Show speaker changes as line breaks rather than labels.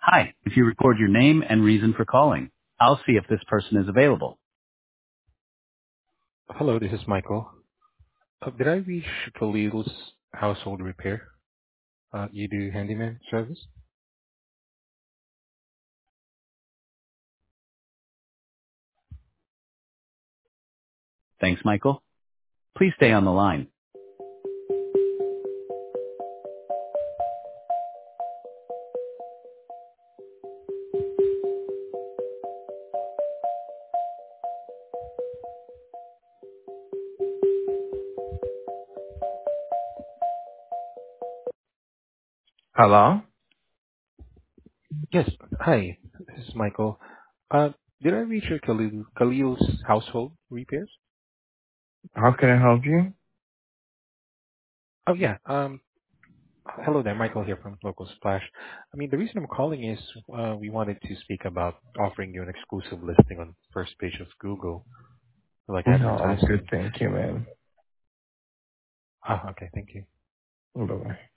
Hi, if you record your name and reason for calling, I'll see if this person is available.
Hello, this is Michael. Did I reach Khalil's household repair? You do handyman service?
Thanks, Michael. Please stay on the line. Hello?
Yes. Hi, this is Michael. Uh, did I reach your Khalil's household repairs?
How can I help you?
Oh yeah. Hello there, Michael here from Local Splash. I mean, the reason I'm calling is we wanted to speak about offering you an exclusive listing on first page of Google, like
No, I'm good,
advertising.
thank you, man.
Ah, okay, thank you.
Bye-bye.